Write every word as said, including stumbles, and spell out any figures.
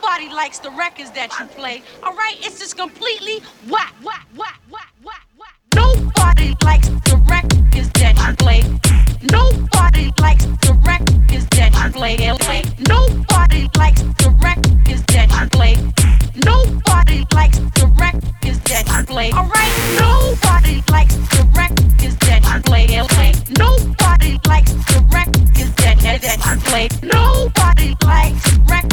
Nobody likes the records that you play. All right, it's just completely whack, whack, whack, whack, whack, whack. Nobody likes the